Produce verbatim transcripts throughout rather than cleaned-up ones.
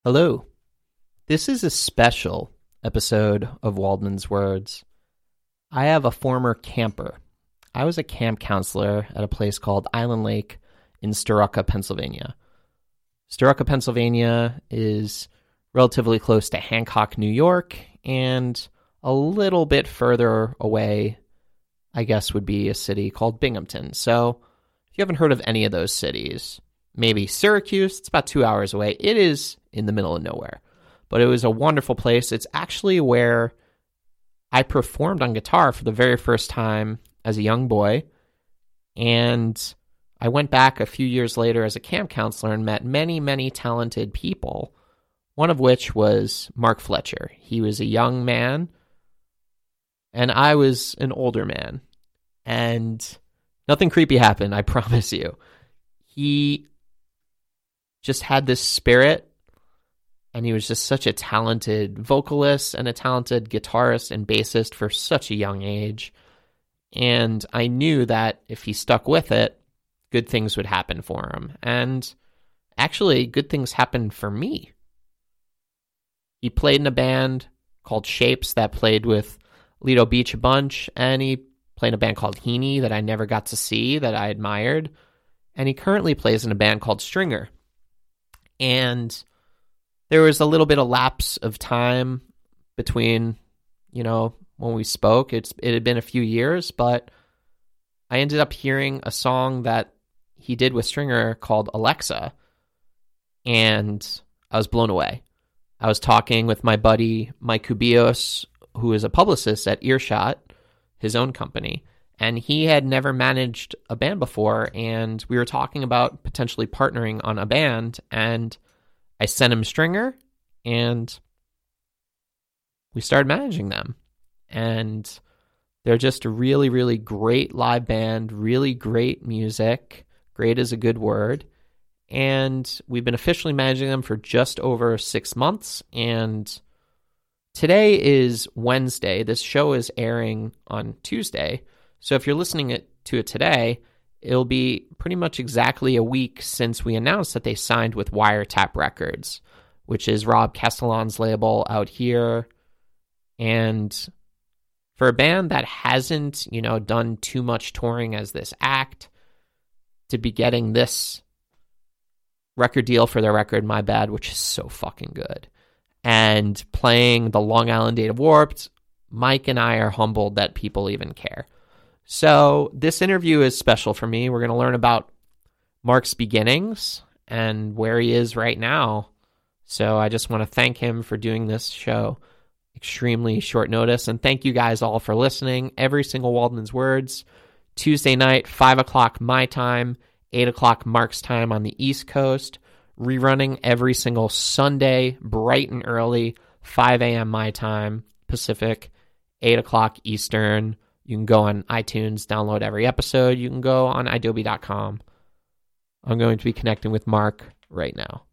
Hello. This is a special episode of Waldman's Words. I have a former camper. I was a camp counselor at a place called Island Lake in Storuca, Pennsylvania. Storuca, Pennsylvania is relatively close to Hancock, New York, and a little bit further away, I guess, would be a city called Binghamton. So if you haven't heard of any of those cities, maybe Syracuse, it's about two hours away. It is in the middle of nowhere. But it was a wonderful place. It's actually where I performed on guitar for the very first time as a young boy. And I went back a few years later as a camp counselor and met many, many talented people, one of which was Mark Fletcher. He was a young man, and I was an older man. And nothing creepy happened, I promise you. He just had this spirit, and he was just such a talented vocalist and a talented guitarist and bassist for such a young age. And I knew that if he stuck with it, good things would happen for him. And actually, good things happened for me. He played in a band called Shapes that played with Lido Beach a bunch, and he played in a band called Heaney that I never got to see, that I admired. And he currently plays in a band called Stringer. And there was a little bit of lapse of time between, you know, when we spoke. It's it had been a few years, but I ended up hearing a song that he did with Stringer called Alexa, and I was blown away. I was talking with my buddy Mike Kubios, who is a publicist at Earshot, his own company, and he had never managed a band before, and we were talking about potentially partnering on a band, and I sent him Stringer, and we started managing them. And they're just a really, really great live band, really great music. Great is a good word. And we've been officially managing them for just over six months. And today is Wednesday. This show is airing on Tuesday. So if you're listening it, to it today, it'll be pretty much exactly a week since we announced that they signed with Wiretap Records, which is Rob Castellan's label out here. And for a band that hasn't, you know, done too much touring as this act, to be getting this record deal for their record, My Bad, which is so fucking good, and playing the Long Island Date of Warped, Mike and I are humbled that people even care. So this interview is special for me. We're going to learn about Mark's beginnings and where he is right now. So I just want to thank him for doing this show extremely short notice. And thank you guys all for listening. Every single Waldman's Words, Tuesday night, five o'clock my time, eight o'clock Mark's time on the East Coast. Rerunning every single Sunday, bright and early, five a.m. my time, Pacific, eight o'clock Eastern. You can go on iTunes, download every episode. You can go on adobe dot com. I'm going to be connecting with Mark right now.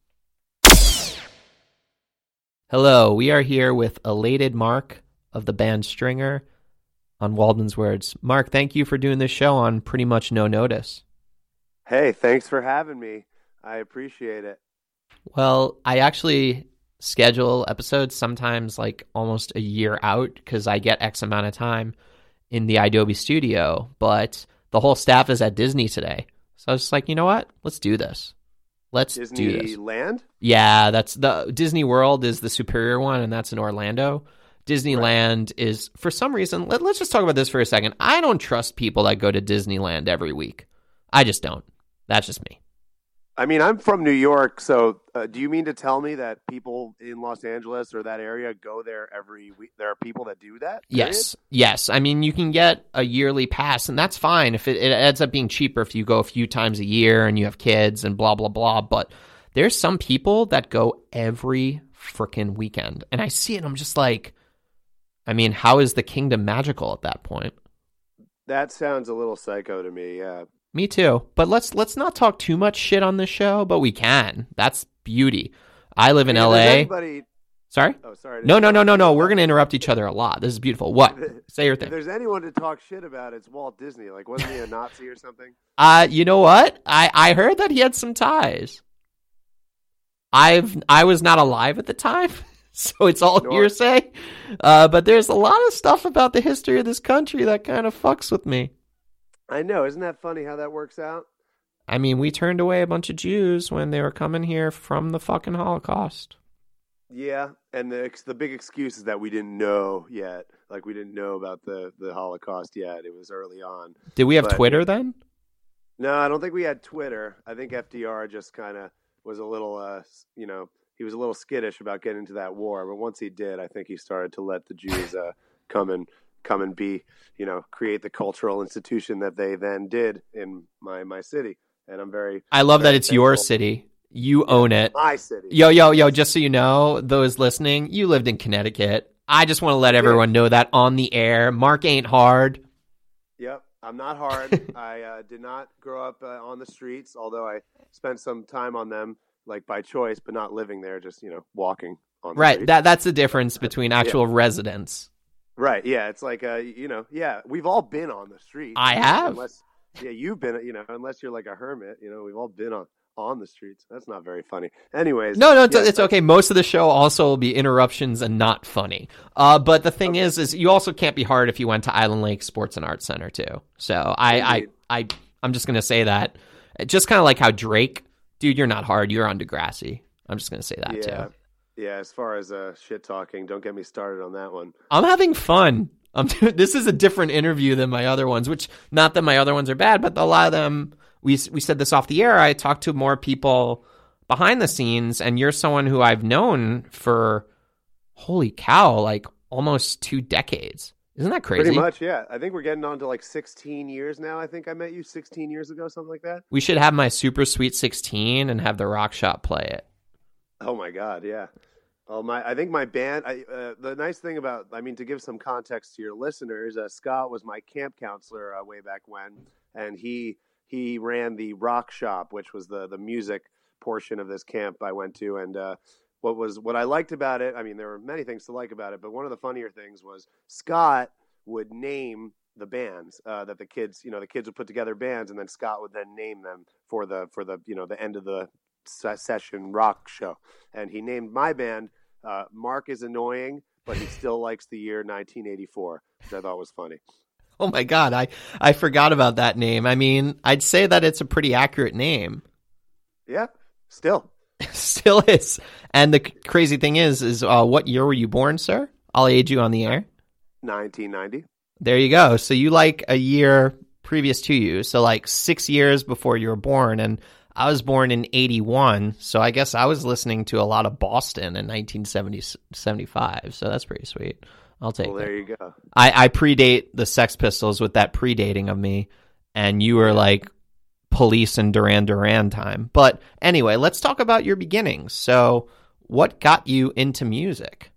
Hello, we are here with elated Mark of the band Stringer on Waldman's Words. Mark, thank you for doing this show on pretty much no notice. Hey, thanks for having me. I appreciate it. Well, I actually schedule episodes sometimes like almost a year out because I get X amount of time in the Adobe studio, but the whole staff is at Disney today. So I was just like, you know what? Let's do this. Let's do this. Disneyland? Yeah, that's the Disney World is the superior one, and that's in Orlando. Disneyland right. is, for some reason, let, let's just talk about this for a second. I don't trust people that go to Disneyland every week. I just don't. That's just me. I mean, I'm from New York, so uh, do you mean to tell me that people in Los Angeles or that area go there every week? There are people that do that? Period? Yes, yes. I mean, you can get a yearly pass, and that's fine if it, it ends up being cheaper if you go a few times a year and you have kids and blah, blah, blah. But there's some people that go every freaking weekend, and I see it, and I'm just like, I mean, how is the kingdom magical at that point? That sounds a little psycho to me, yeah. Me too. But let's let's not talk too much shit on this show, but we can. That's beauty. I live in I mean, L A. Anybody... Sorry? Oh, sorry. No, no, no, no, no. We're going to interrupt each other a lot. This is beautiful. What? Say your thing. If there's anyone to talk shit about, it's Walt Disney. Like, wasn't he a Nazi or something? Uh, you know what? I, I heard that he had some ties. I've I was not alive at the time, so it's all Nor- hearsay. Uh, but there's a lot of stuff about the history of this country that kind of fucks with me. I know. Isn't that funny how that works out? I mean, we turned away a bunch of Jews when they were coming here from the fucking Holocaust. Yeah, and the the big excuse is that we didn't know yet. Like, we didn't know about the, the Holocaust yet. It was early on. Did we have But- Twitter then? No, I don't think we had Twitter. I think F D R just kind of was a little, uh, you know, he was a little skittish about getting into that war. But once he did, I think he started to let the Jews uh, come and come and be, you know, create the cultural institution that they then did in my my city. And I'm very, I love very that it's your thankful. city. You own it. My city. Yo, yo, yo, just so you know, those listening, you lived in Connecticut. I just want to let everyone know that on the air. Mark ain't hard. Yep, I'm not hard. I uh, did not grow up uh, on the streets, although I spent some time on them, like by choice, but not living there, just, you know, walking on the Right. streets. That That's the difference between actual residents. Right, yeah, it's like, uh, you know, yeah, we've all been on the street. I have. Unless, yeah, you've been, you know, unless you're like a hermit, you know, we've all been on, on the streets. That's not very funny. Anyways. No, no, it's, yes, it's okay. Most of the show also will be interruptions and not funny. Uh, but the thing Okay. is, is you also can't be hard if you went to Island Lake Sports and Arts Center too. So I, I, Indeed. I, I'm just gonna say that. Just kind of like how Drake, dude, you're not hard. You're on Degrassi. I'm just gonna say that Yeah, too. yeah, as far as uh, shit talking, don't get me started on that one. I'm having fun. I'm this is a different interview than my other ones, which not that my other ones are bad, but a lot of them, we we said this off the air, I talked to more people behind the scenes, and you're someone who I've known for, holy cow, like almost two decades. Isn't that crazy? Pretty much, yeah. I think we're getting on to like sixteen years now. I think I met you sixteen years ago, something like that. We should have my Super Sweet sixteen and have the Rock Shop play it. Oh my God, yeah. Well, my I think my band. I, uh, the nice thing about, I mean, to give some context to your listeners, uh, Scott was my camp counselor uh, way back when, and he he ran the Rock Shop, which was the the music portion of this camp I went to. And uh, what was what I liked about it, I mean, there were many things to like about it, but one of the funnier things was Scott would name the bands uh, that the kids, you know, the kids would put together bands, and then Scott would then name them for the for the you know the end of the session rock show. And he named my band uh, Mark is Annoying, but he still likes the year nineteen eighty-four, which I thought was funny. Oh my God, I, I forgot about that name. I mean, I'd say that it's a pretty accurate name. Yeah, still. Still is. And the c- crazy thing is, is uh, what year were you born, sir? I'll age you on the air. nineteen ninety. There you go. So you like a year previous to you. So like six years before you were born. And I was born in eighty-one. So I guess I was listening to a lot of Boston in nineteen seventy, seventy-five. So that's pretty sweet. I'll take Well, it. there you go. I, I predate the Sex Pistols with that predating of me. And you were like Police and Duran Duran time. But anyway, let's talk about your beginnings. So what got you into music?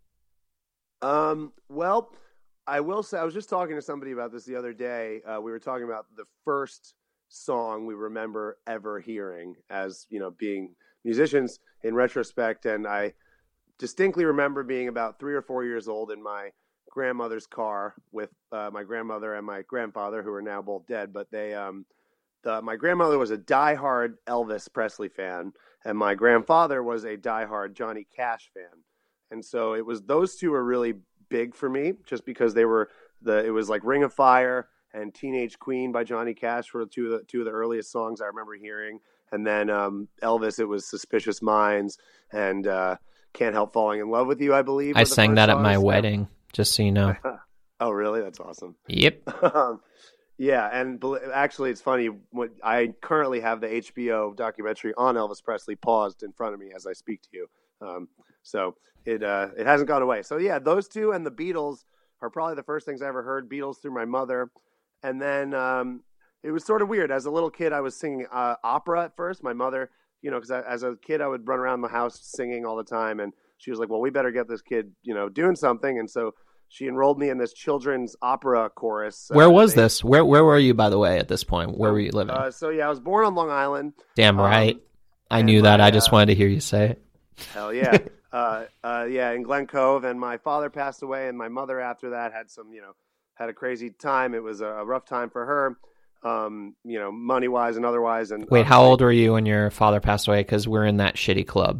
Um, well, I will say, I was just talking to somebody about this the other day. Uh, we were talking about the first song we remember ever hearing as, you know, being musicians in retrospect. And I distinctly remember being about three or four years old in my grandmother's car with uh, my grandmother and my grandfather, who are now both dead. But they, um, the, my grandmother was a diehard Elvis Presley fan, and my grandfather was a diehard Johnny Cash fan. And so it was, those two were really big for me, just because they were the, it was like Ring of Fire and Teenage Queen by Johnny Cash were two of the two of the earliest songs I remember hearing. And then um, Elvis, it was Suspicious Minds and uh, Can't Help Falling in Love with You, I believe. I were the sang first that at my songs. wedding, just so you know. Oh, really? That's awesome. Yep. Um, yeah, and bel- actually, it's funny. What I currently have the H B O documentary on Elvis Presley paused in front of me as I speak to you. Um, so it uh, it hasn't gone away. So yeah, those two and the Beatles are probably the first things I ever heard. Beatles through my mother, and then um, it was sort of weird. As a little kid, I was singing uh, opera at first. My mother, you know, because as a kid, I would run around the house singing all the time, and she was like, "Well, we better get this kid, you know, doing something." And so she enrolled me in this children's opera chorus. Where uh, was thing. this? Where Where were you, by the way, at this point? Where were you living? Uh, so yeah, I was born on Long Island. Damn right. um, I and knew that. my, I just uh, wanted to hear you say it. Hell yeah. uh, uh, yeah, in Glen Cove. And my father passed away, and my mother after that had some, you know, had a crazy time. It was a, a rough time for her, um, you know, money-wise and otherwise. And Wait, how obviously- old were you when your father passed away? Because we're in that shitty club.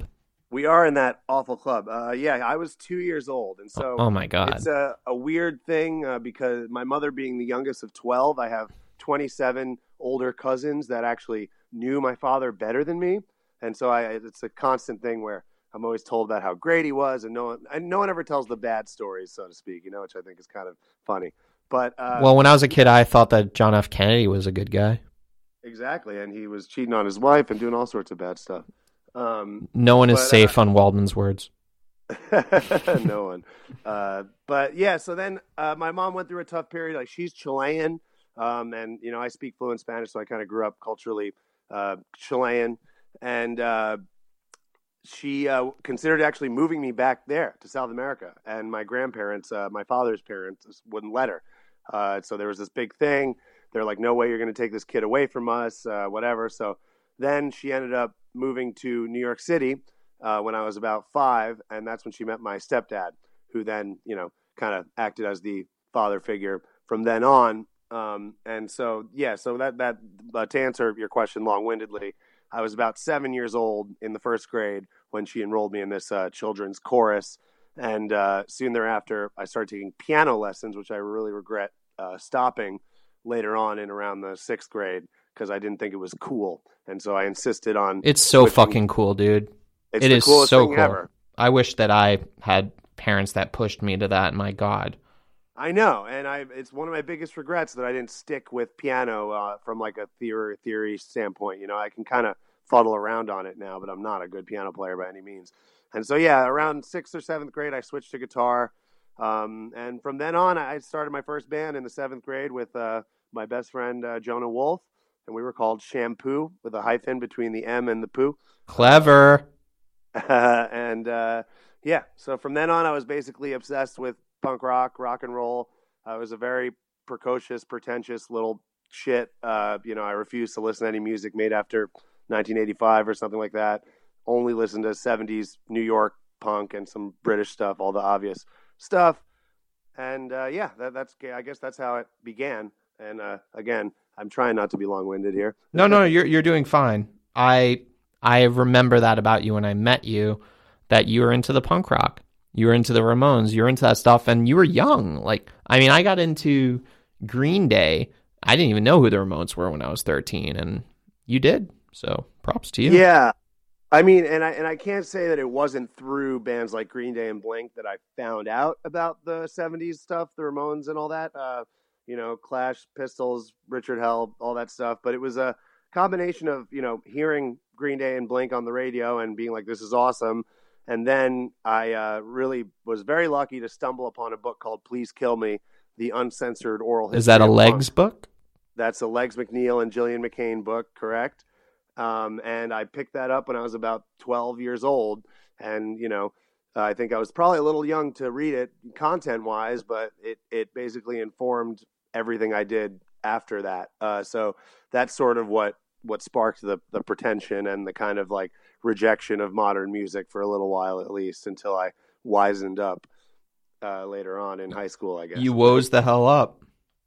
We are in that awful club. Uh, yeah, I was two years old, and so oh my God. it's a, a weird thing uh, because my mother being the youngest of twelve, I have twenty-seven older cousins that actually knew my father better than me, and so I, it's a constant thing where I'm always told about how great he was, and no one, and no one ever tells the bad stories, so to speak, you know, which I think is kind of funny. But uh, well, when I was a kid, I thought that John F. Kennedy was a good guy. Exactly, and he was cheating on his wife and doing all sorts of bad stuff. Um, no one is but, safe uh, on Waldman's words. no one. Uh, but yeah, so then uh, my mom went through a tough period. Like she's Chilean, um, and you know I speak fluent Spanish, so I kind of grew up culturally uh, Chilean, and uh, she uh, considered actually moving me back there to South America. And my grandparents, uh, my father's parents, wouldn't let her. Uh, so there was this big thing. They're like, "No way, you're going to take this kid away from us," uh, whatever. So then she ended up moving to New York City uh, when I was about five, and that's when she met my stepdad, who then, you know, kind of acted as the father figure from then on. Um, and so, yeah, so that that uh, to answer your question long-windedly, I was about seven years old in the first grade when she enrolled me in this uh, children's chorus, and uh, soon thereafter, I started taking piano lessons, which I really regret uh, stopping later on in around the sixth grade, because I didn't think it was cool, and so I insisted on. It's so switching. fucking cool, dude. It's it the is coolest so thing cool. Ever. I wish that I had parents that pushed me to that. My God. I know, and I it's one of my biggest regrets that I didn't stick with piano uh, from like a theory theory standpoint. You know, I can kind of fuddle around on it now, but I'm not a good piano player by any means. And so, yeah, around sixth or seventh grade, I switched to guitar, um, and from then on, I started my first band in the seventh grade with. Uh, my best friend, uh, Jonah Wolf, and we were called Shampoo with a hyphen between the M and the poo. Clever. Uh, and, uh, yeah, so from then on, I was basically obsessed with punk rock, rock and roll. I was a very precocious, pretentious little shit. Uh, you know, I refused to listen to any music made after nineteen eighty-five or something like that. Only listened to seventies New York punk and some British stuff, all the obvious stuff. And, uh, yeah, that, that's, I guess that's how it began. And uh, again, I'm trying not to be long-winded here. No, no, you're you're doing fine. I I remember that about you when I met you, that you were into the punk rock, you were into the Ramones, you were into that stuff, and you were young. Like, I mean, I got into Green Day. I didn't even know who the Ramones were when I was thirteen, and you did. So, props to you. Yeah, I mean, and I and I can't say that it wasn't through bands like Green Day and Blink that I found out about the seventies stuff, the Ramones and all that. Uh, You know, Clash, Pistols, Richard Hell, all that stuff. But it was a combination of, you know, hearing Green Day and Blink on the radio and being like, this is awesome. And then I uh, really was very lucky to stumble upon a book called Please Kill Me, the uncensored oral history. Is that a of Legs punk. book? That's a Legs McNeil and Gillian McCain book, correct? Um, and I picked that up when I was about twelve years old. And, you know, uh, I think I was probably a little young to read it content-wise, but it, it basically informed everything I did after that. Uh, so that's sort of what, what sparked the, the pretension and the kind of like rejection of modern music for a little while, at least until I wisened up uh, later on in high school, I guess. You woes the hell up.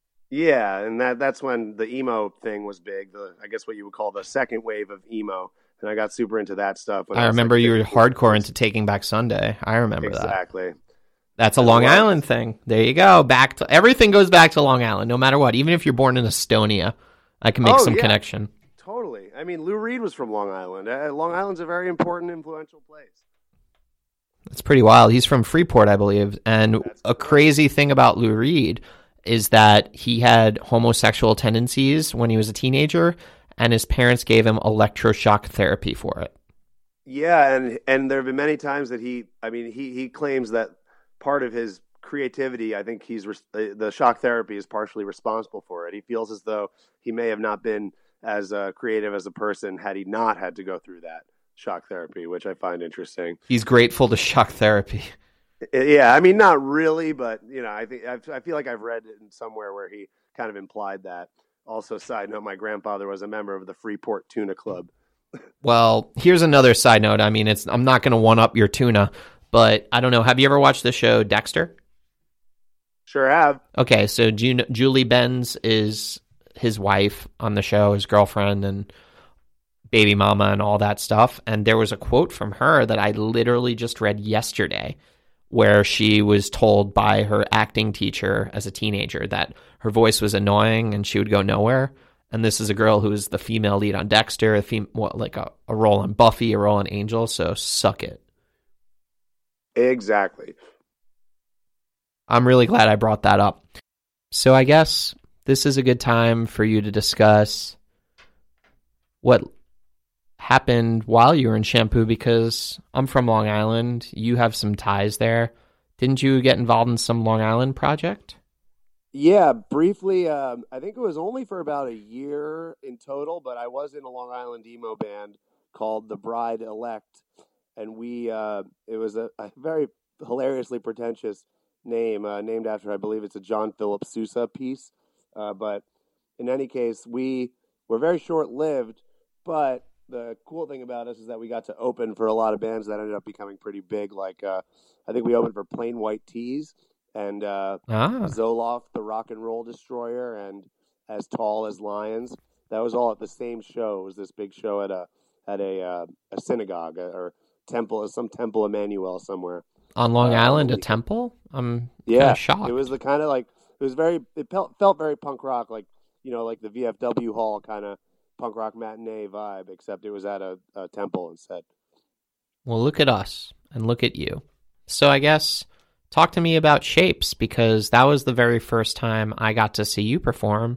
Yeah. And that, that's when the emo thing was big. The, I guess what you would call the second wave of emo. And I got super into that stuff. When I, I remember like you were hardcore into Taking Back Sunday. I remember exactly. that. Exactly. That's a Long Island thing. There you go. Back to everything goes back to Long Island, no matter what. Even if you're born in Estonia, I can make oh, some yeah. connection. Totally. I mean, Lou Reed was from Long Island. Uh, Long Island's a very important, influential place. That's pretty wild. He's from Freeport, I believe. And That's a correct. crazy thing about Lou Reed is that he had homosexual tendencies when he was a teenager, and his parents gave him electroshock therapy for it. Yeah, and and there have been many times that he, I mean, he, he claims that part of his creativity, I think he's the shock therapy is partially responsible for it. He feels as though he may have not been as uh, creative as a person had he not had to go through that shock therapy, which I find interesting. He's grateful to shock therapy. Yeah, I mean, not really, but you know, I think I feel like I've read it in somewhere where he kind of implied that. Also, side note, my grandfather was a member of the Freeport Tuna Club. Well, here's another side note. I mean, it's I'm not going to one up your tuna, but I don't know. Have you ever watched the show Dexter? Sure have. Okay, so June, Julie Benz is his wife on the show, his girlfriend, and baby mama and all that stuff. And there was a quote from her that I literally just read yesterday where she was told by her acting teacher as a teenager that her voice was annoying and she would go nowhere. And this is a girl who is the female lead on Dexter, a fem- what, like a, a role in Buffy, a role in Angel. So suck it. Exactly. I'm really glad I brought that up. So I guess this is a good time for you to discuss what happened while you were in Shampoo, because I'm from Long Island. You have some ties there. Didn't you get involved in some Long Island project? Yeah, briefly. Um, I think it was only for about a year in total, but I was in a Long Island emo band called The Bride Elect, and we uh, it was a, a very hilariously pretentious name, uh, named after, I believe it's a John Philip Sousa piece. Uh, but in any case, we were very short-lived, but the cool thing about us is that we got to open for a lot of bands that ended up becoming pretty big. Like, uh, I think we opened for Plain White Tees and uh, Ah. Zoloft, the Rock and Roll Destroyer, and As Tall as Lions. That was all at the same show. It was this big show at a at a uh, a synagogue or temple, some temple Emmanuel somewhere. On Long Uh, Island, a we- temple? I'm Yeah, kind of shocked. it was the kind of like it was very it felt felt very punk rock, like you know, like the V F W Hall kind of punk rock matinee vibe, except it was at a, a temple instead. Well, look at us and look at you. So I guess talk to me about Shapes, because that was the very first time I got to see you perform.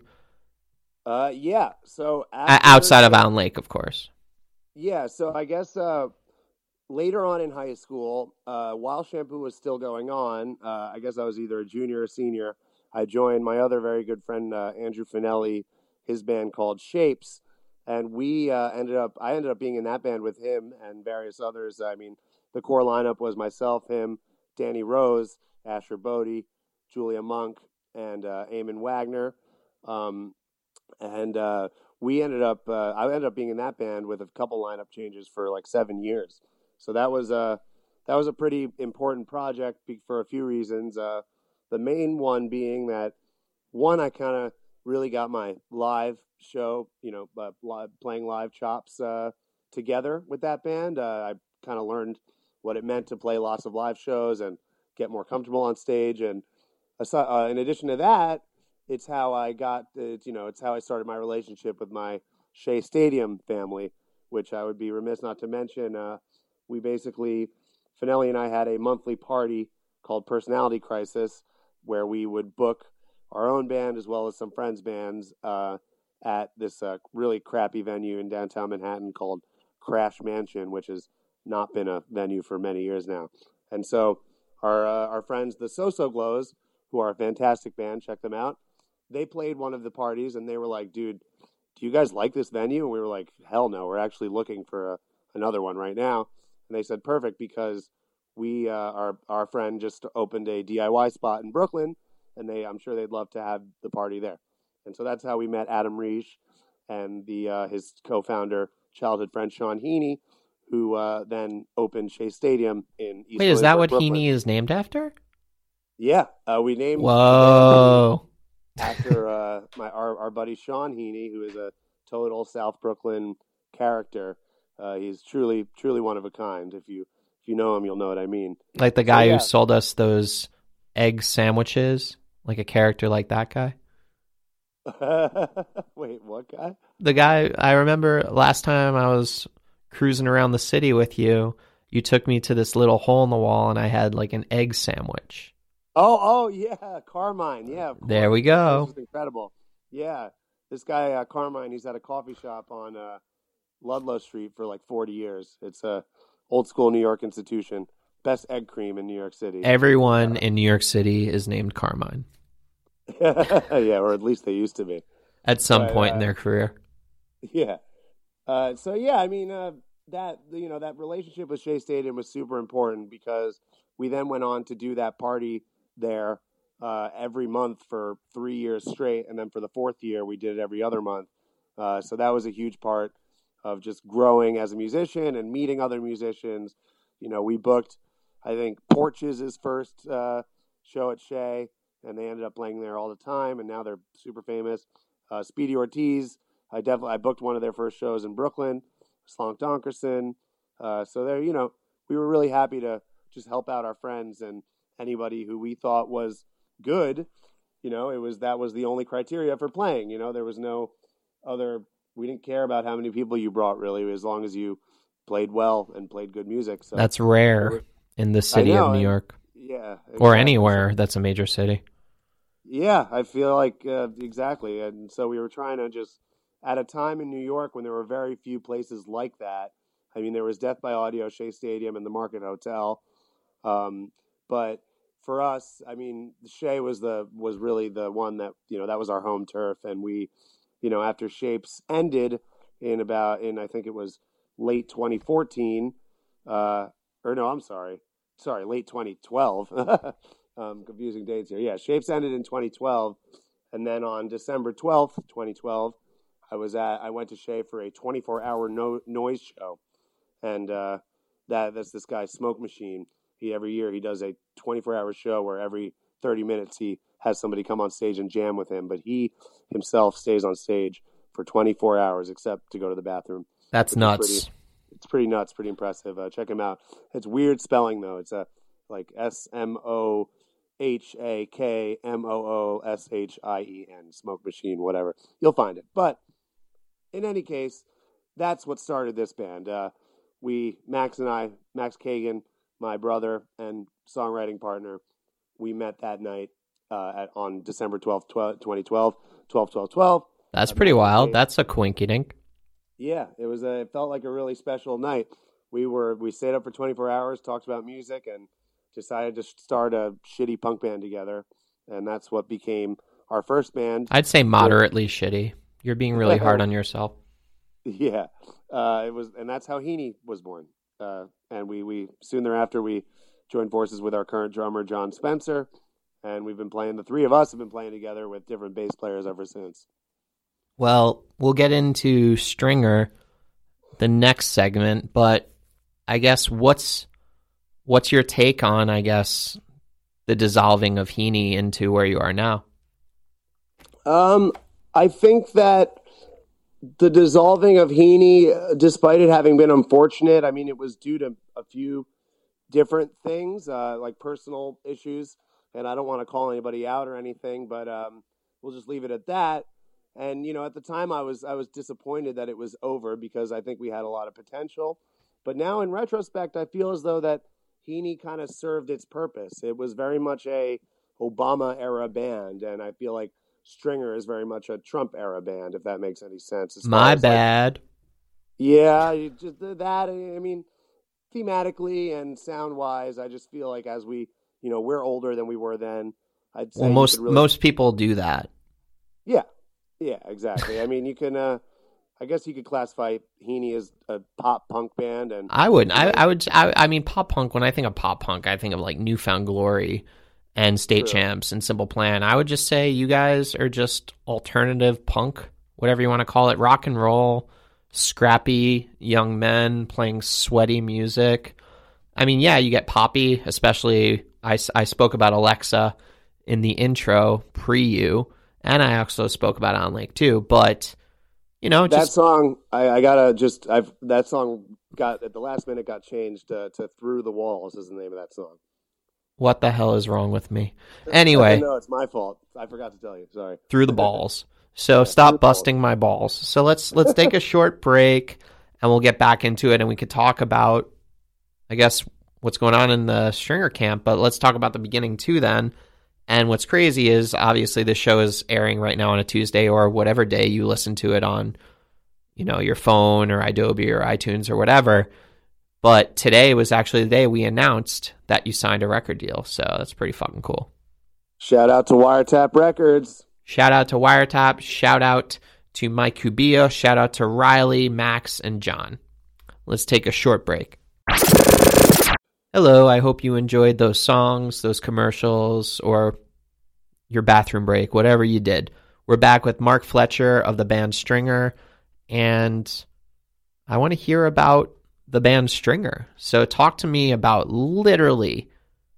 Uh, yeah. So Uh, after, outside of Allen Lake, of course. Yeah, so I guess uh, later on in high school, uh, while Shampoo was still going on, uh, I guess I was either a junior or senior. I joined my other very good friend uh, Andrew Finelli, his band called Shapes, and we uh, ended up. I ended up being in that band with him and various others. I mean, the core lineup was myself, him, Danny Rose, Asher Bodie, Julia Monk, and uh, Eamon Wagner. Um, and uh, we ended up, uh, I ended up being in that band with a couple lineup changes for like seven years. So that was a, that was a pretty important project for a few reasons. Uh, the main one being that, one, I kind of really got my live show, you know, uh, live, playing live chops uh, together with that band. Uh, I kind of learned what it meant to play lots of live shows and get more comfortable on stage. And uh, in addition to that, it's how I got, it's, you know, it's how I started my relationship with my Shea Stadium family, which I would be remiss not to mention. Uh, we basically, Finelli and I had a monthly party called Personality Crisis, where we would book our own band as well as some friends' bands uh, at this uh, really crappy venue in downtown Manhattan called Crash Mansion, which has not been a venue for many years now. And so our uh, our friends, the So-So Glows, who are a fantastic band, check them out. They played one of the parties, and they were like, dude, do you guys like this venue? And we were like, hell no, we're actually looking for a, another one right now. And they said, perfect, because we, uh, our, our friend just opened a D I Y spot in Brooklyn, and they, I'm sure they'd love to have the party there. And so that's how we met Adam Reich and the uh, his co-founder, childhood friend Sean Heaney, who uh, then opened Shea Stadium in East Wait, is that what Brooklyn. Heaney is named after? Yeah, uh, we named Whoa. after uh, my our, our buddy Sean Heaney, who is a total South Brooklyn character. Uh, he's truly truly one of a kind. If you if you know him, you'll know what I mean. Like the guy So, yeah. who sold us those egg sandwiches, like a character like that guy? Wait, what guy? The guy, I remember last time I was cruising around the city with you, you took me to this little hole in the wall and I had like an egg sandwich. Oh, oh yeah, Carmine. Yeah, of There we course. go. This is incredible. Yeah, this guy uh, Carmine. He's at a coffee shop on uh, Ludlow Street for like forty years. It's a old school New York institution. Best egg cream in New York City. Everyone in New York City is named Carmine Yeah, or at least they used to be. at some But, point uh, in their career. Yeah. Uh, so yeah, I mean uh, that you know that relationship with Shea Stadium was super important because we then went on to do that party there uh, every month for three years straight, and then for the fourth year we did it every other month. Uh, so that was a huge part of just growing as a musician and meeting other musicians. You know, we booked, I think, Porches' first uh, show at Shea, and they ended up playing there all the time, and now they're super famous. Uh, Speedy Ortiz, I definitely I booked one of their first shows in Brooklyn, Slonk Donkerson. Uh, so there, you know, we were really happy to just help out our friends and anybody who we thought was good. You know, it was that was the only criteria for playing. You know, there was no other. We didn't care about how many people you brought, really, as long as you played well and played good music. So that's rare was, in the city know, of New and, York, yeah, exactly. Or anywhere that's a major city. Yeah, I feel like uh, exactly, and so we were trying to just at a time in New York when there were very few places like that. I mean, there was Death by Audio, Shea Stadium, and the Market Hotel, um, but for us, I mean, Shea was the was really the one that you know that was our home turf, and we, you know, after Shapes ended in about in I think it was late twenty fourteen, uh, or no, I'm sorry, sorry, late twenty twelve. um, confusing dates here. Yeah, Shapes ended in twenty twelve, and then on December twelfth, twenty twelve, I was at I went to Shea for a twenty-four hour no, noise show, and uh, that that's this guy Smoke Machine. He every year he does a twenty-four hour show where every thirty minutes he has somebody come on stage and jam with him, but he himself stays on stage for twenty-four hours except to go to the bathroom. That's nuts. Pretty, it's pretty nuts, pretty impressive. Uh, check him out. It's weird spelling though. It's a like S M O H A K M O O S H I E N, Smoke Machine, whatever. You'll find it. But in any case, that's what started this band. Uh, we, Max and I, Max Kagan, my brother and songwriting partner, we met that night uh, at on December twelfth, twenty twelve, twelve twelve twelve. That's pretty wild. That's a quinky dink. Yeah, it was. A, it felt like a really special night. We were we stayed up for twenty-four hours, talked about music, and decided to start a shitty punk band together. And that's what became our first band. I'd say moderately with... shitty. You're being really hard on yourself. Yeah, uh, it was, and that's how Heaney was born. Uh, and we, we soon thereafter we joined forces with our current drummer John Spencer, and we've been playing. The three of us have been playing together with different bass players ever since. Well, we'll get into Stringer the next segment, but I guess what's what's your take on, I guess, the dissolving of Heaney into where you are now? Um, I think that the dissolving of Heaney, despite it having been unfortunate, I mean, it was due to a few different things, uh, like personal issues, and I don't want to call anybody out or anything, but um, we'll just leave it at that. And, you know, at the time I was I was disappointed that it was over because I think we had a lot of potential. But now in retrospect, I feel as though that Heaney kind of served its purpose. It was very much a Obama-era band, and I feel like Stringer is very much a Trump-era band, if that makes any sense. My bad. Like, yeah, you just that. I mean, thematically and sound-wise, I just feel like as we, you know, we're older than we were then. I'd say well, most really... most people do that. Yeah, yeah, exactly. I mean, you can. Uh, I guess you could classify Heaney as a pop punk band, and I would. I, I would. I, I mean, pop punk. When I think of pop punk, I think of like New Found Glory and State True. Champs and Simple Plan. I would just say you guys are just alternative punk, whatever you want to call it, rock and roll, scrappy young men playing sweaty music. I mean, yeah, you get poppy, especially I, I spoke about Alexa in the intro pre you, and I also spoke about On Lake too, but you know, just... that song, I, I gotta just, I've that song got at the last minute got changed uh, to "Through the Walls" is the name of that song. What the hell is wrong with me? Anyway, no, it's my fault. I forgot to tell you. Sorry. Through the balls. So yeah, stop busting balls. my balls. So let's let's take a short break, and we'll get back into it, and we could talk about, I guess, what's going on in the Stringer camp. But let's talk about the beginning too, then. And what's crazy is, obviously, this show is airing right now on a Tuesday or whatever day you listen to it on, you know, your phone or Adobe or iTunes or whatever. But today was actually the day we announced that you signed a record deal. So that's pretty fucking cool. Shout out to Wiretap Records. Shout out to Wiretap. Shout out to Mike Cubillo. Shout out to Riley, Max, and John. Let's take a short break. Hello, I hope you enjoyed those songs, those commercials, or your bathroom break, whatever you did. We're back with Mark Fletcher of the band Stringer, and I want to hear about the band Stringer. So talk to me about literally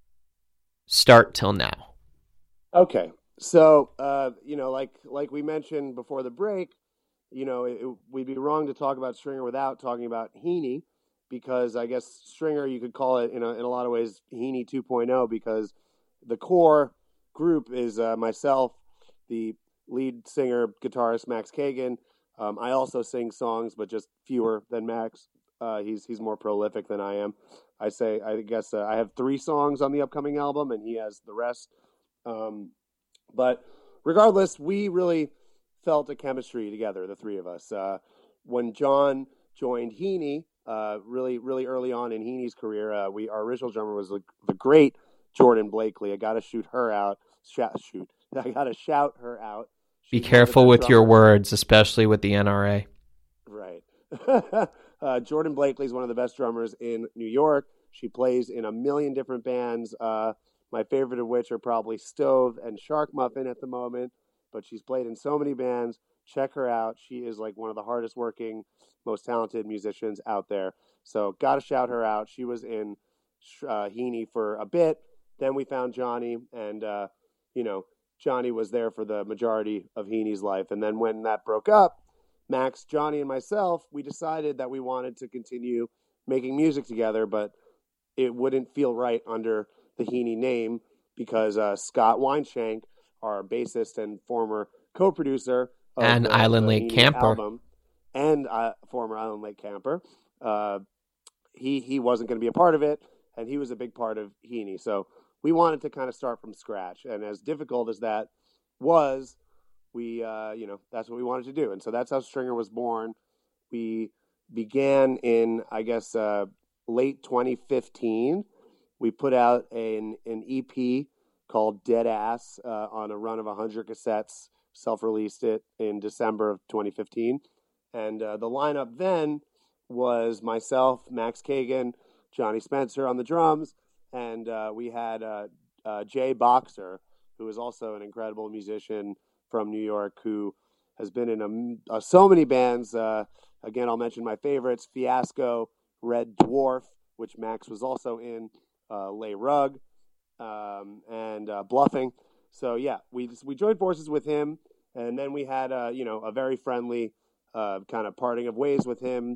start till now. Okay. So, uh, you know, like like we mentioned before the break, you know, it, it, we'd be wrong to talk about Stringer without talking about Heaney, because I guess Stringer, you could call it in a, in a lot of ways Heaney two point oh, because the core group is uh, myself, the lead singer, guitarist Max Kagan. Um, I also sing songs, but just fewer than Max. Uh, he's he's more prolific than I am. I say, I guess uh, I have three songs on the upcoming album, and he has the rest. Um, but regardless, we really felt a chemistry together, the three of us. Uh, when John joined Heaney, uh, really, really early on in Heaney's career, uh, we our original drummer was the, the great Jordan Blakely. I got to shoot her out. Shout, shoot. I got to shout her out. Be careful with your words, especially with the N R A. Right. uh, Jordan Blakely is one of the best drummers in New York. She plays in a million different bands, uh, my favorite of which are probably Stove and Shark Muffin at the moment. But she's played in so many bands. Check her out. She is like one of the hardest working, most talented musicians out there. So got to shout her out. She was in uh, Heaney for a bit. Then we found Johnny, and, uh, you know, Johnny was there for the majority of Heaney's life. And then when that broke up, Max, Johnny, and myself, we decided that we wanted to continue making music together, but it wouldn't feel right under the Heaney name because uh, Scott Weinshank, our bassist and former co-producer of and the, Island the Lake Heaney Camper, album, and uh, former Island Lake Camper, uh, he he wasn't going to be a part of it, and he was a big part of Heaney. So we wanted to kind of start from scratch, and as difficult as that was, we, uh, you know, that's what we wanted to do. And so that's how Stringer was born. We began in, I guess, uh, late twenty fifteen. We put out an, an E P called Dead Ass uh, on a run of one hundred cassettes, self-released it in December of twenty fifteen. And uh, the lineup then was myself, Max Kagan, Johnny Spencer on the drums, and uh, we had uh, uh, Jay Boxer, who is also an incredible musician from New York, who has been in a, uh, so many bands. Uh, again, I'll mention my favorites: Fiasco, Red Dwarf, which Max was also in, uh, Lay Rug, um, and uh, Bluffing. So yeah, we we joined forces with him, and then we had uh, you know a very friendly uh, kind of parting of ways with him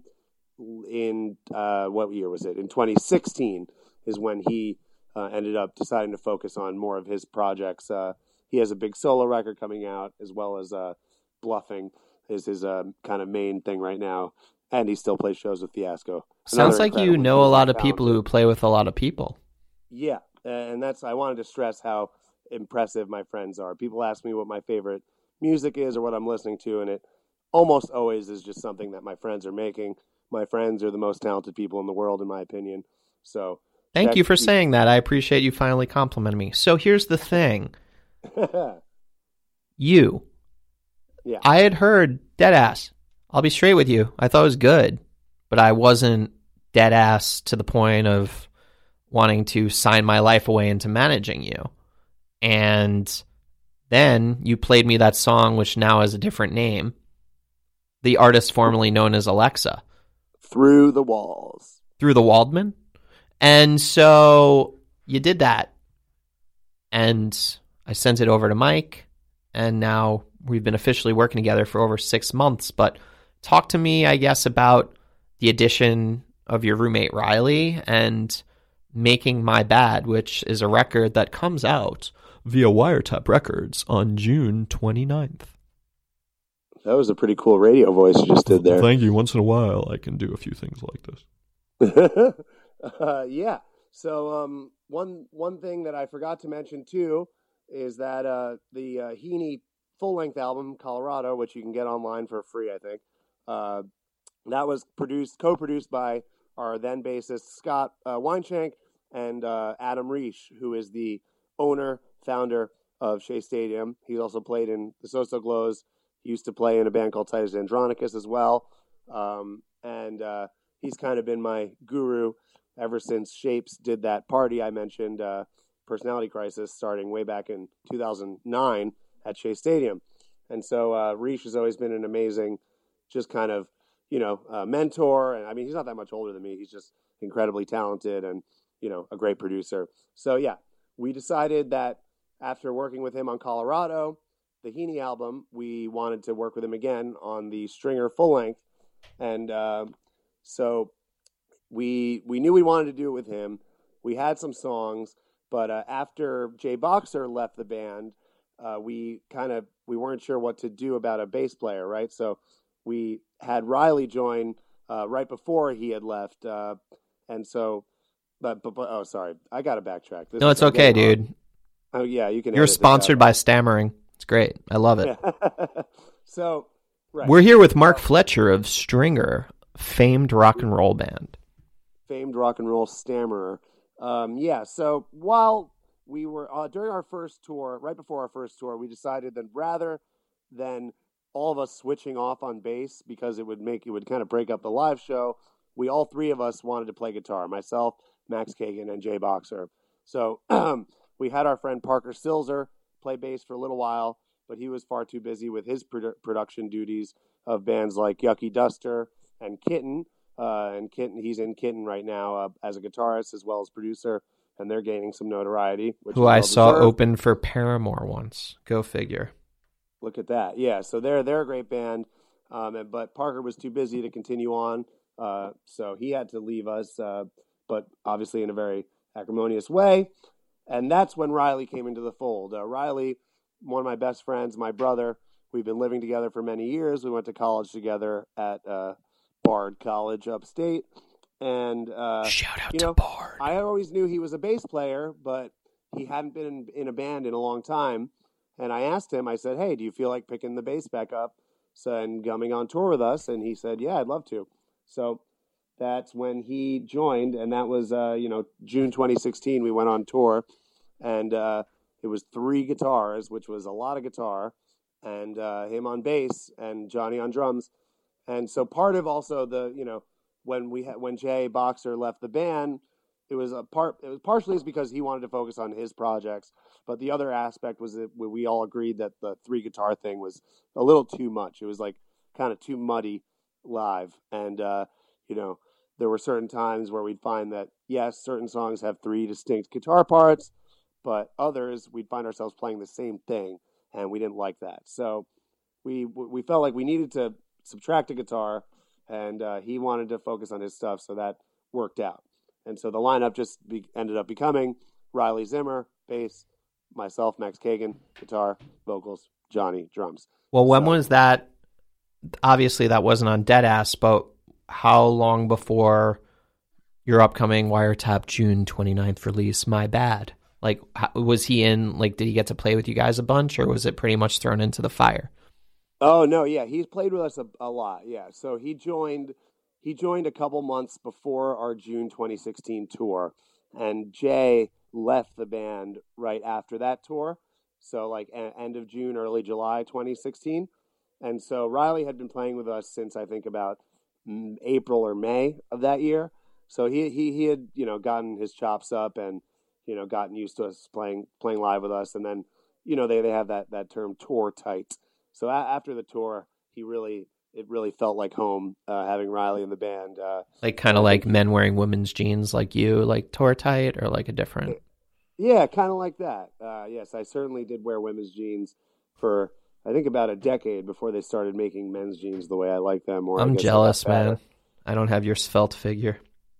in uh, what year was it? In twenty sixteen is when he uh, ended up deciding to focus on more of his projects. Uh, he has a big solo record coming out, as well as uh, Bluffing is his uh, kind of main thing right now, and he still plays shows with Fiasco. Sounds like you know a lot of people who play with a lot of people. Yeah, and that's I wanted to stress how impressive my friends are. People ask me what my favorite music is or what I'm listening to, and it almost always is just something that my friends are making. My friends are the most talented people in the world, in my opinion. So thank check, you for saying that. I appreciate you finally complimenting me. So here's the thing. you. Yeah. I had heard Dead Ass. I'll be straight with you. I thought it was good, but I wasn't dead ass to the point of wanting to sign my life away into managing you. And then you played me that song, which now has a different name. The artist formerly known as Alexa. Through the Walls. Through the Waldman. And so you did that. And I sent it over to Mike. And now we've been officially working together for over six months. But talk to me, I guess, about the addition of your roommate Riley and Making My Bad, which is a record that comes out via Wiretap Records on June twenty-ninth. That was a pretty cool radio voice you just did there. Thank you. Once in a while, I can do a few things like this. uh, yeah. So um, one one thing that I forgot to mention, too, is that uh, the uh, Heaney full-length album, Colorado, which you can get online for free, I think, uh, that was produced, co-produced by our then bassist, Scott uh, Weinshank, and uh, Adam Reish, who is the owner, founder of Shea Stadium. He's also played in the So-So Glows. He used to play in a band called Titus Andronicus as well. Um, and uh, he's kind of been my guru ever since Shapes did that party I mentioned, uh, Personality Crisis, starting way back in two thousand nine at Shea Stadium. And so uh, Reish has always been an amazing, just kind of, you know, uh, mentor. And I mean, he's not that much older than me. He's just incredibly talented and, you know, a great producer. So, yeah, we decided that after working with him on Colorado, the Heaney album, we wanted to work with him again on the Stringer full length, and uh, so we we knew we wanted to do it with him. We had some songs, but uh, after Jay Boxer left the band, uh, we kind of we weren't sure what to do about a bass player, right? So we had Riley join uh, right before he had left, uh, and so. But, but, but oh, sorry, I got to backtrack. This no, it's okay, dude. On. Oh yeah, you can. You're sponsored by Stammering. It's great. I love it. Yeah. so, right. We're here with Mark Fletcher of Stringer, famed rock and roll band. Famed rock and roll stammerer. Um, yeah. So while we were uh, during our first tour, right before our first tour, we decided that rather than all of us switching off on bass because it would make it would kind of break up the live show, we all three of us wanted to play guitar. Myself, Max Kagan, and Jay Boxer. So um, we had our friend Parker Silzer play bass for a little while, but he was far too busy with his produ- production duties of bands like Yucky Duster and Kitten. Uh, and Kitten, he's in Kitten right now uh, as a guitarist as well as producer, and they're gaining some notoriety. Which Who I saw open for Paramore once. Go figure. Look at that. Yeah, so they're they're a great band, um, and, but Parker was too busy to continue on, uh, so he had to leave us. Uh, but obviously in a very acrimonious way. And that's when Riley came into the fold. Uh, Riley, one of my best friends, my brother, we've been living together for many years. We went to college together at uh, Bard College upstate. And, uh, shout out you to know, Bard. I always knew he was a bass player, but he hadn't been in, in a band in a long time. And I asked him, I said, hey, do you feel like picking the bass back up so, and coming on tour with us? And he said, yeah, I'd love to. So that's when he joined, and that was, uh, you know, June twenty sixteen, we went on tour, and uh, it was three guitars, which was a lot of guitar, and uh, him on bass, and Johnny on drums. And so part of also the, you know, when we ha- when Jay Boxer left the band, it was a part, it was partially is because he wanted to focus on his projects, but the other aspect was that we all agreed that the three guitar thing was a little too much. It was like kind of too muddy live, and, uh, you know, there were certain times where we'd find that, yes, certain songs have three distinct guitar parts, but others we'd find ourselves playing the same thing, and we didn't like that. So we we felt like we needed to subtract a guitar, and uh, he wanted to focus on his stuff, so that worked out. And so the lineup just be, ended up becoming Riley Zimmer, bass, myself, Max Kagan, guitar, vocals, Johnny, drums. Well, when so, was that? Obviously, that wasn't on Deadass, but how long before your upcoming Wiretap June twenty-ninth release, My Bad? Like, how, was he in, like, did he get to play with you guys a bunch, or was it pretty much thrown into the fire? Oh, no, yeah, he's played with us a, a lot, yeah. So he joined he joined a couple months before our June twenty sixteen tour, and Jay left the band right after that tour, so like a- end of June, early July twenty sixteen. And so Riley had been playing with us since I think about April or May of that year. So he he he had, you know, gotten his chops up and, you know, gotten used to us playing playing live with us. And then, you know, they, they have that, that term tour tight. So a- after the tour, he really it really felt like home uh, having Riley in the band. Uh, like kind of like men wearing women's jeans like you, like tour tight, or like a different? Yeah, kind of like that. Uh, yes, I certainly did wear women's jeans for I think about a decade before they started making men's jeans the way I like them. Or I'm jealous, man. I don't have your svelte figure.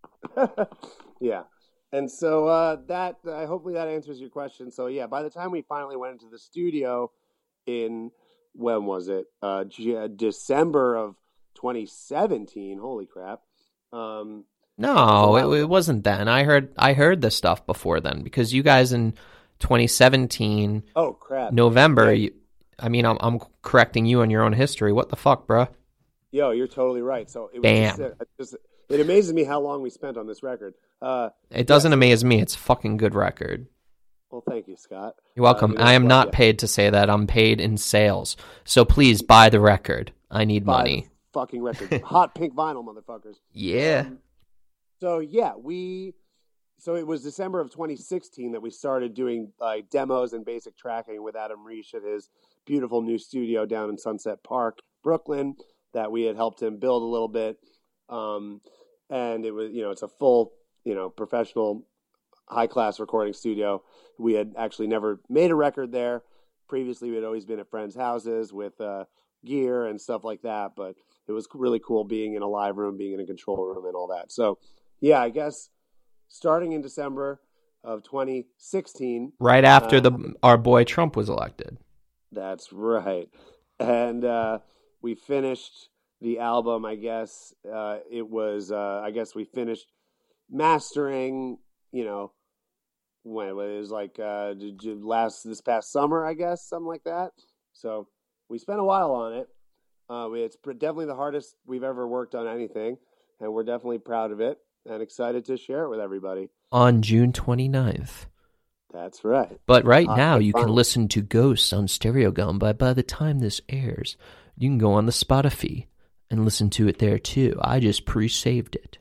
Yeah. And so uh, that, uh, hopefully that answers your question. So yeah, by the time we finally went into the studio in, when was it? Uh, G- December of twenty seventeen. Holy crap. Um, no, it, it wasn't then. I heard, I heard this stuff before then, because you guys in twenty seventeen, oh crap, November, yeah. you, I mean, I'm, I'm correcting you on your own history. What the fuck, bro? Yo, you're totally right. So it was Bam. Just, uh, just, it amazes me how long we spent on this record. Uh, it doesn't yeah. amaze me. It's a fucking good record. Well, thank you, Scott. You're welcome. Uh, you know, I am not yeah. paid to say that. I'm paid in sales. So please buy the record. I need buy money. The fucking record. Hot pink vinyl, motherfuckers. Yeah. Um, so yeah, we. So it was December of twenty sixteen that we started doing like demos and basic tracking with Adam Reich at his beautiful new studio down in Sunset Park, Brooklyn, that we had helped him build a little bit. Um, and it was, you know, it's a full, you know, professional, high class recording studio. We had actually never made a record there previously we had always been at friends' houses with uh, gear and stuff like that, but it was really cool being in a live room, being in a control room, and all that. So, yeah, I guess starting in December of twenty sixteen, right after uh, the our boy Trump was elected. That's right, and uh, we finished the album. I guess uh, it was. Uh, I guess we finished mastering. You know, when it was like uh, did you last this past summer, I guess, something like that. So we spent a while on it. Uh, it's definitely the hardest we've ever worked on anything, and we're definitely proud of it and excited to share it with everybody. On June twenty-ninth. That's right. But right uh, now, you fun. can listen to Ghosts on Stereo Gum, but by the time this airs, you can go on the Spotify and listen to it there too. I just pre-saved it.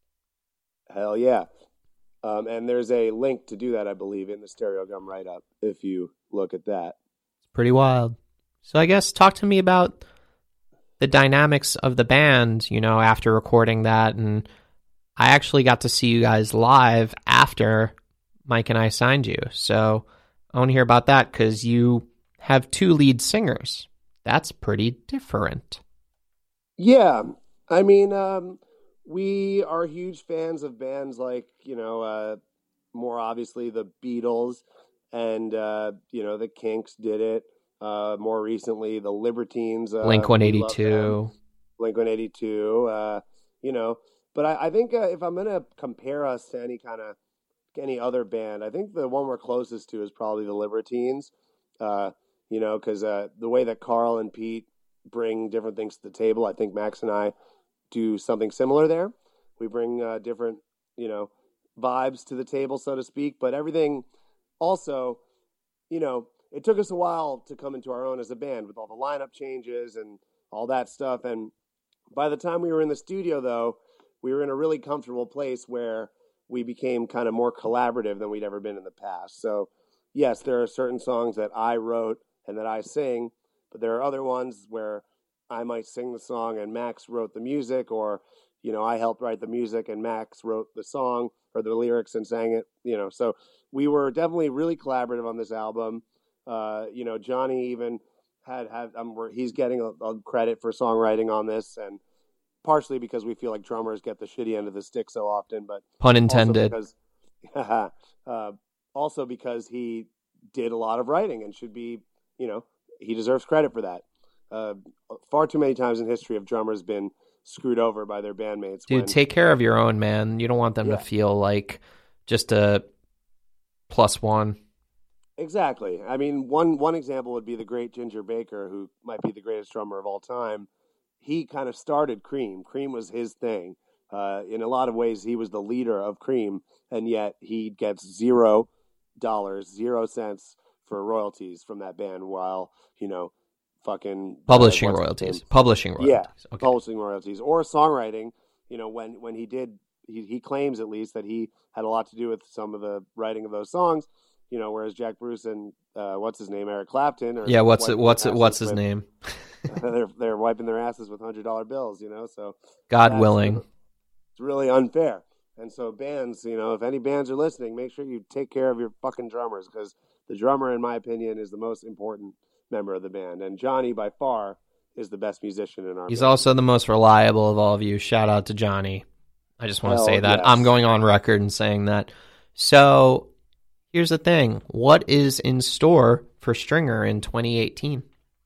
Hell yeah. Um, and there's a link to do that, I believe, in the Stereo Gum write-up, if you look at that. It's pretty wild. So I guess talk to me about the dynamics of the band, you know, after recording that. And I actually got to see you guys live after Mike and I signed you. So I want to hear about that because you have two lead singers. That's pretty different. Yeah. I mean, um, we are huge fans of bands like, you know, uh, more obviously the Beatles and, uh, you know, the Kinks did it. Uh, more recently, the Libertines. Uh, Blink one eighty-two. Blink one eighty-two. Uh, you know, but I, I think uh, if I'm going to compare us to any kind of any other band, I think the one we're closest to is probably the Libertines. Uh, you know, because uh, the way that Carl and Pete bring different things to the table, I think Max and I do something similar there. We bring uh, different, you know, vibes to the table, so to speak. But everything also, you know, it took us a while to come into our own as a band with all the lineup changes and all that stuff. And by the time we were in the studio, though, we were in a really comfortable place where we became kind of more collaborative than we'd ever been in the past. So, yes, there are certain songs that I wrote and that I sing, but there are other ones where I might sing the song and Max wrote the music, or, you know, I helped write the music and Max wrote the song or the lyrics and sang it, you know. So we were definitely really collaborative on this album. Uh, you know, Johnny even had, had um, he's getting a, a credit for songwriting on this, and partially because we feel like drummers get the shitty end of the stick so often, but pun intended. Also because, uh, also because he did a lot of writing and should be, you know, he deserves credit for that. Uh, far too many times in history have drummers been screwed over by their bandmates. Dude, when, take care of your own, man. You don't want them yeah. to feel like just a plus one. Exactly. I mean, one one example would be the great Ginger Baker, who might be the greatest drummer of all time. He kind of started Cream. Cream was his thing. Uh, in a lot of ways, he was the leader of Cream, and yet he gets zero dollars, zero cents for royalties from that band, while, you know, fucking publishing uh, royalties, publishing royalties, yeah, okay. publishing royalties, or songwriting. You know, when when he did, he he claims at least that he had a lot to do with some of the writing of those songs. You know, whereas Jack Bruce and uh, what's his name, Eric Clapton, are yeah, what's it, what's it, what's his with, name? they're they're wiping their asses with hundred dollar bills. You know, so God willing, really, it's really unfair. And so bands, you know, if any bands are listening, make sure you take care of your fucking drummers, because the drummer, in my opinion, is the most important member of the band, and Johnny by far is the best musician in our He's band. also the most reliable of all of you. Shout out to Johnny. I just want to Hell, say that. yes. I'm going on record and saying that. So here's the thing. What is in store for Stringer in twenty eighteen?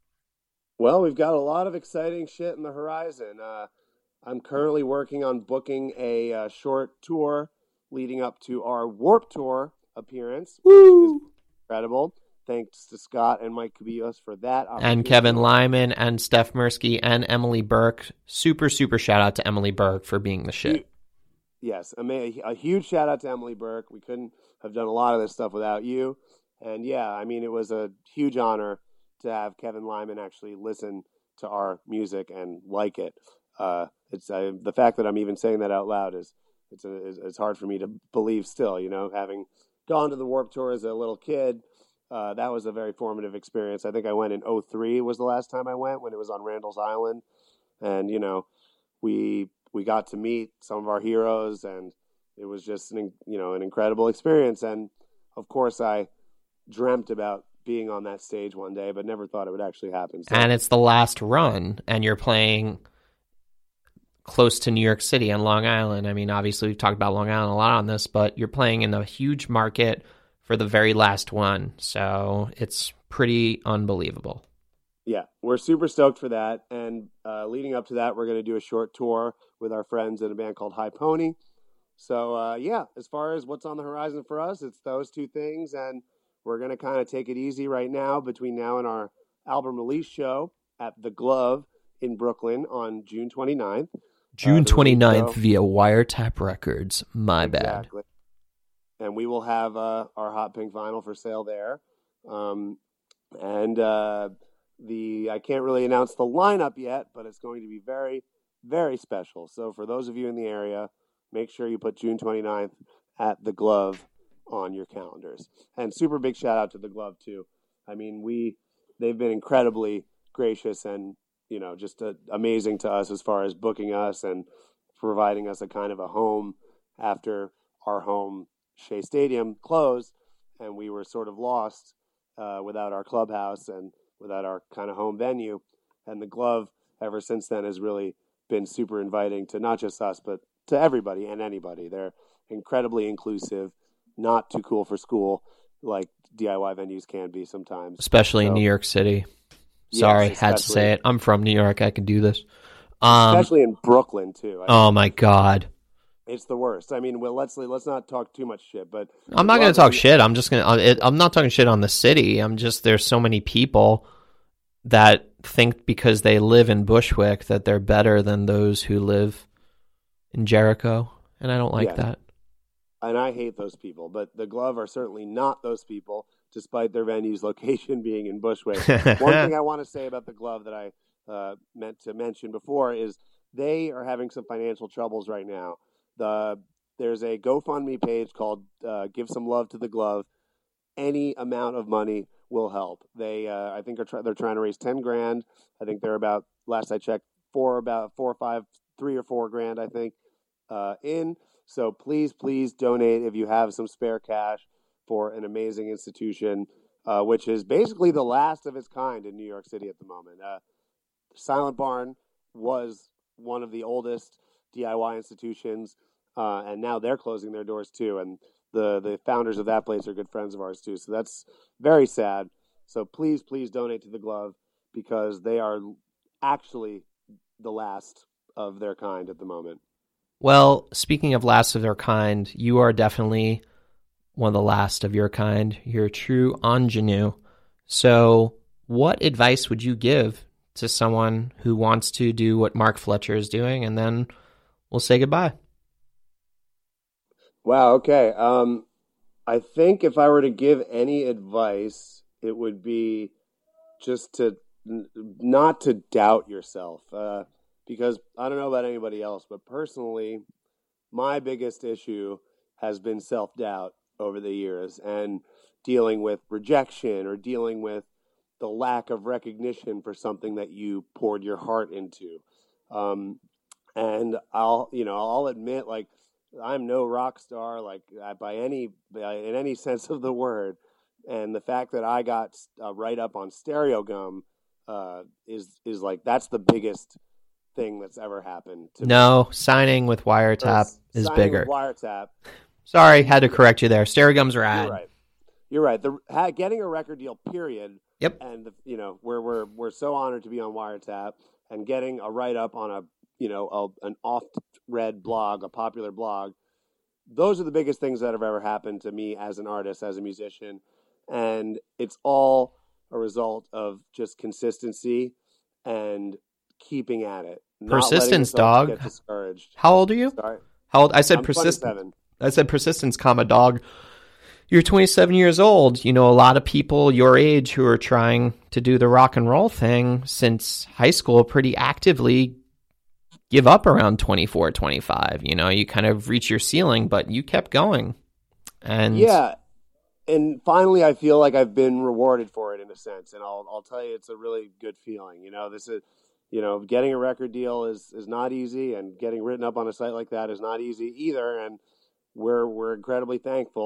Well, we've got a lot of exciting shit in the horizon. Uh, I'm currently working on booking a uh, short tour leading up to our Warped Tour appearance, Woo! which is incredible. Thanks to Scott and Mike Cubillos for that. And Kevin Lyman and Steph Mirsky and Emily Burke. Super, super shout out to Emily Burke for being the shit. Yes, a, a huge shout out to Emily Burke. We couldn't have done a lot of this stuff without you. And yeah, I mean, it was a huge honor to have Kevin Lyman actually listen to our music and like it. Uh, it's uh, the fact that I'm even saying that out loud is it's a, it's hard for me to believe still. You know, having gone to the Warped Tour as a little kid. Uh, that was a very formative experience. I think I went in oh three was the last time I went, when it was on Randall's Island. And, you know, we we got to meet some of our heroes, and it was just, an, you know, an incredible experience. And, of course, I dreamt about being on that stage one day, but never thought it would actually happen. So. And it's the last run, and you're playing close to New York City and Long Island. I mean, obviously we've talked about Long Island a lot on this, but you're playing in a huge market for the very last one. So it's pretty unbelievable. Yeah, we're super stoked for that. And uh, leading up to that, we're going to do a short tour with our friends in a band called High Pony. So, uh, yeah, as far as what's on the horizon for us, it's those two things. And we're going to kind of take it easy right now between now and our album release show at The Glove in Brooklyn on June twenty-ninth. June uh, twenty-ninth via Wiretap Records. My exactly. bad. And we will have uh, our Hot Pink vinyl for sale there. Um, and uh, the I can't really announce the lineup yet, but it's going to be very, very special. So for those of you in the area, make sure you put June twenty-ninth at The Glove on your calendars. And super big shout out to The Glove, too. I mean, we they've been incredibly gracious and, you know, just uh, amazing to us as far as booking us and providing us a kind of a home after our home Shea Stadium closed, and we were sort of lost uh, without our clubhouse and without our kind of home venue. And The Glove, ever since then, has really been super inviting to not just us, but to everybody and anybody. They're incredibly inclusive, not too cool for school, like D I Y venues can be sometimes. Especially so, in New York City. Sorry, yes, had to say it. I'm from New York. I can do this. Um, especially in Brooklyn, too. I oh, mean, my God. It's the worst. I mean, well, let's let's not talk too much shit. But I'm not going to talk shit. I'm just going to. I'm not talking shit on the city. I'm just there's so many people that think because they live in Bushwick that they're better than those who live in Jericho, and I don't like yeah. that. And I hate those people. But The Glove are certainly not those people, despite their venue's location being in Bushwick. One thing I want to say about The Glove that I uh, meant to mention before is they are having some financial troubles right now. The there's a GoFundMe page called uh, "Give Some Love to The Glove." Any amount of money will help. They, uh, I think, are try- they're trying to raise ten grand. I think they're about last I checked, four about four or five, three or four grand. I think uh, in. So please, please donate if you have some spare cash for an amazing institution, uh, which is basically the last of its kind in New York City at the moment. Uh, Silent Barn was one of the oldest D I Y institutions, uh, and now they're closing their doors too. And the, the founders of that place are good friends of ours too. So that's very sad. So please, please donate to The Glove because they are actually the last of their kind at the moment. Well, speaking of last of their kind, you are definitely one of the last of your kind. You're a true ingenue. So what advice would you give to someone who wants to do what Mark Fletcher is doing, and then we'll say goodbye? Wow, okay. Um, I think if I were to give any advice, it would be just to n- not to doubt yourself. Uh, because I don't know about anybody else, but personally, my biggest issue has been self-doubt over the years and dealing with rejection or dealing with the lack of recognition for something that you poured your heart into. Um, and I'll, you know, I'll admit, like, I'm no rock star, like by any, in any sense of the word. And the fact that I got a write up on Stereo Gum uh, is is like that's the biggest thing that's ever happened. To no, me. signing with Wiretap or is bigger. With Wiretap. Sorry, had to correct you there. Stereo Gum's rad. You're right. You're right. The ha, getting a record deal, period. Yep. And the, you know we're we're we're so honored to be on Wiretap and getting a write up on a you know a, an oft read blog, a popular blog. Those are the biggest things that have ever happened to me as an artist, as a musician. And it's all a result of just consistency and keeping at it. Persistence, dog. Get discouraged. How old are you? Sorry. How old? I said persistence. I said persistence, comma, dog. You're twenty-seven years old. You know, a lot of people your age who are trying to do the rock and roll thing since high school pretty actively give up around twenty-four, twenty-five. You know, you kind of reach your ceiling, but you kept going. And yeah. And finally, I feel like I've been rewarded for it in a sense. And I'll I'll tell you, it's a really good feeling. You know, this is, you know, getting a record deal is, is not easy, and getting written up on a site like that is not easy either. And we're we're incredibly thankful.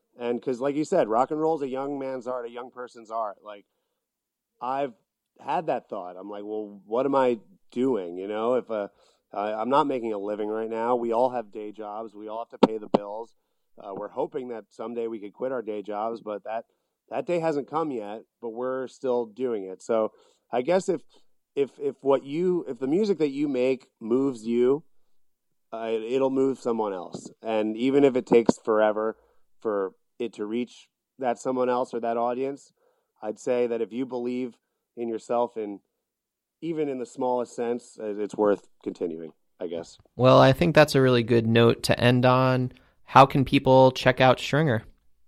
And because, like you said, rock and roll is a young man's art, a young person's art. Like, I've had that thought. I'm like, well, what am I doing? You know, if uh, uh, I'm not making a living right now. We all have day jobs. We all have to pay the bills. Uh, we're hoping that someday we could quit our day jobs, but that that day hasn't come yet. But we're still doing it. So I guess if if if what you if the music that you make moves you, uh, it'll move someone else. And even if it takes forever for it to reach that someone else or that audience, I'd say that if you believe in yourself, in even in the smallest sense, it's worth continuing, I guess. Well, I think that's a really good note to end on. How can people check out Stringer?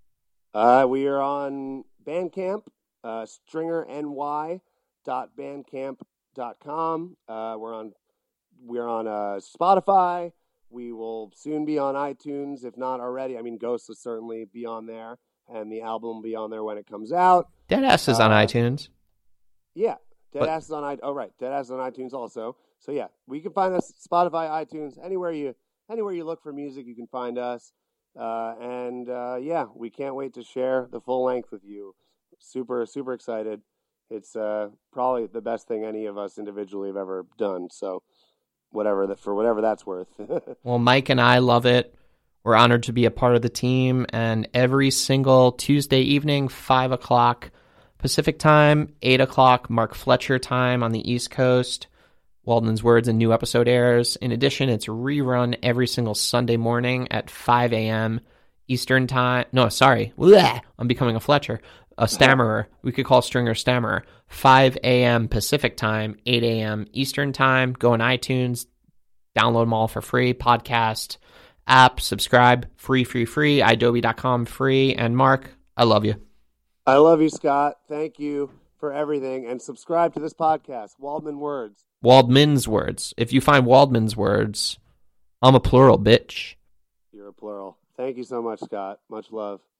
Uh, we are on Bandcamp, uh, stringer n y dot bandcamp dot com. Uh, we're on we're on uh, Spotify. We will soon be on iTunes, if not already. I mean, Ghost will certainly be on there, and the album will be on there when it comes out. Deadass is uh, on iTunes. Yeah, Deadass is on iTunes. Oh, right, Deadass is on iTunes also. So yeah, we can find us Spotify, iTunes, anywhere you anywhere you look for music, you can find us. Uh, and uh, yeah, we can't wait to share the full length with you. Super, super excited. It's uh, probably the best thing any of us individually have ever done. So. Whatever that for whatever that's worth. Well, Mike and I love it. We're honored to be a part of the team, and every single Tuesday evening, five o'clock Pacific time, eight o'clock Mark Fletcher time on the East Coast, Waldman's Words, a new episode airs. In addition, it's rerun every single Sunday morning at five a.m. Eastern time. No, sorry. Blech, I'm becoming a Fletcher. A stammerer. We could call Stringer Stammerer. five a.m. Pacific time, eight a.m. Eastern time. Go on iTunes, download them all for free. Podcast, app, subscribe, free, free, free. Adobe dot com, free. And Mark, I love you. I love you, Scott. Thank you for everything. And subscribe to this podcast, Waldman Words. Waldman's Words. If you find Waldman's Words, I'm a plural, bitch. You're a plural. Thank you so much, Scott. Much love.